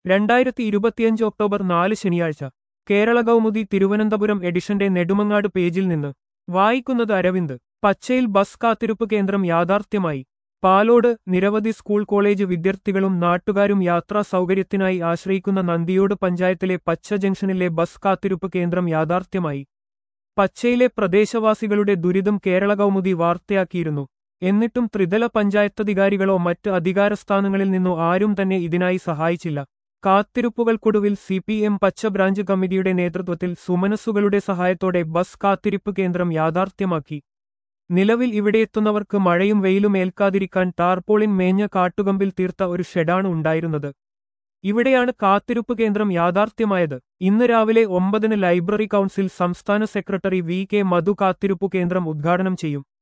2025 October 4 ശനിയാഴ്ച കേരള കൗമുദി തിരുവനന്തപുരം എഡിഷന്റെ നെടുമങ്ങാട് പേജിൽ നിന്ന് വായിക്കുന്നത് അരവിന്ദ്. പച്ചയിൽ ബസ് കാത്തിരിപ്പ് കേന്ദ്രം യാഥാർത്ഥ്യമായി. പാലോട് നിരവധി സ്കൂൾ കോളേജ് വിദ്യാർത്ഥികളും നാട്ടുകാരും യാത്രാ സൗകര്യത്തിനായി ആശ്രയിക്കുന്ന നന്ദിയോട് പഞ്ചായത്തിലെ പച്ച ജംഗ്ഷനിലെ ബസ് കാത്തിരിപ്പ് കേന്ദ്രം യാഥാർത്ഥ്യമായി. പച്ചയിലെ പ്രദേശവാസികളുടെ ദുരിതം കേരള കൗമുദി വാർത്തയാക്കിയിരുന്നു. എന്നിട്ടും ത്രിതല പഞ്ചായത്തധികാരികളോ മറ്റ് അധികാരസ്ഥാനങ്ങളിൽ നിന്നോ ആരും തന്നെ ഇതിനായി സഹായിച്ചില്ല. കാത്തിരിപ്പുകൾക്കൊടുവിൽ CPM പച്ച ബ്രാഞ്ച് കമ്മിറ്റിയുടെ നേതൃത്വത്തിൽ സുമനസ്സുകളുടെ സഹായത്തോടെ ബസ് കാത്തിരിപ്പ് കേന്ദ്രം യാഥാർത്ഥ്യമാക്കി. നിലവിൽ ഇവിടെയെത്തുന്നവർക്ക് മഴയും വെയിലും ഏൽക്കാതിരിക്കാൻ ടാർപോളിൻ മേഞ്ഞ കാട്ടുകമ്പിൽ തീർത്ത ഒരു ഷെഡാണ് ഉണ്ടായിരുന്നത്. ഇവിടെയാണ് കാത്തിരിപ്പ് കേന്ദ്രം യാഥാർത്ഥ്യമായത്. ഇന്ന് രാവിലെ 9-ന് ലൈബ്രറി കൗൺസിൽ സംസ്ഥാന സെക്രട്ടറി VK മധു കാത്തിരിപ്പു കേന്ദ്രം ഉദ്ഘാടനം ചെയ്യും.